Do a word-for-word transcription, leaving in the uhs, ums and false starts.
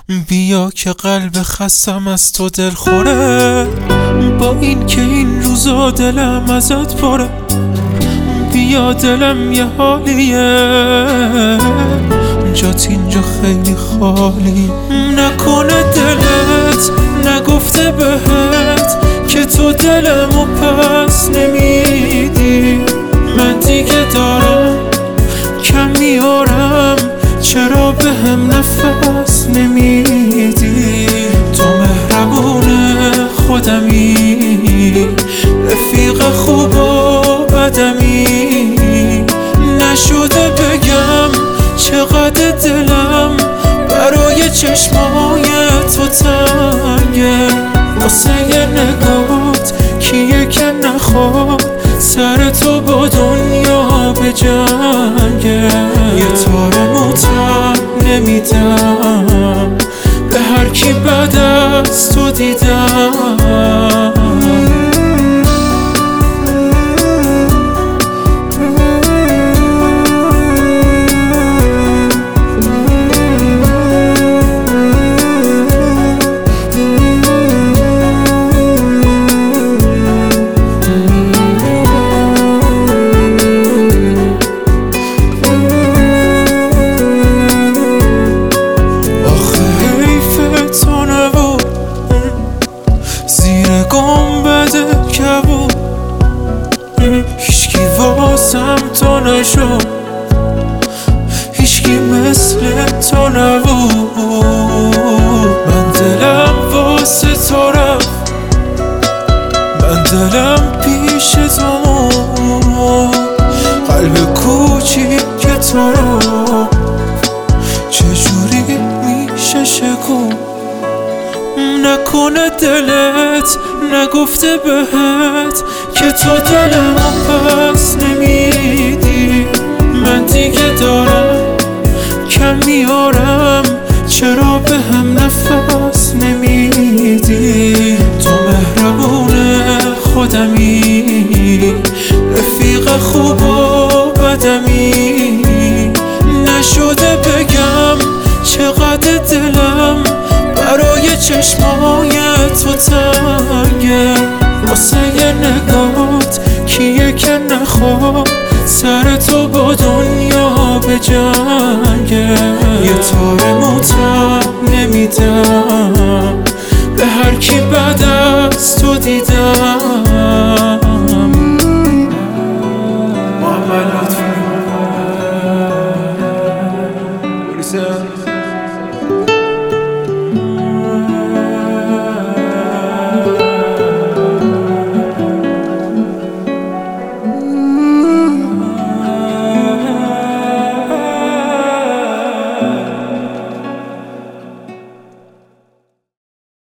بیا که قلب خستم از تو دل خوره، با این که این روزا دلم ازت پره. بیا دلم یه حالیه، جات اینجا خیلی خالی. نکنه دلت نگفته بهت که تو دلمو پس نمیدی. من دیگه دارم کم میارم، چرا به هم نفس نمیدی؟ تو مهربونه خودمی، رفیق خوب و بدمی. نشده بگم چقدر دلم برای چشمای تو تنگه. واسه یه نگات کیه که نخواد سر تو با دنیا به جنگه. یه تار موتم نمیدم به هر کی بعد از تو دیدم. هیچکی واسم تو نشد، هیچکی مثل تو نبود. من دلم واسه تو رفت، من دلم پیش تو، قلب کوچیک تو رو چجوری میشه شکون؟ نکنه دلت نگفته بهت که تو دلمو پس نمیدی. من دیگه دارم کم میارم، چرا به هم نفس نمیدی؟ تو مهربونه خودمی، رفیق خوب و بدمی. نشده بگم چقدر دلم برای چشمای تو تنگه. واسه یه نگات کیه که نخواد سر تو با دنیا به جنگه. یه تار موتم نمیدم به هر کی بعد از تو دیدم. محمد لطفی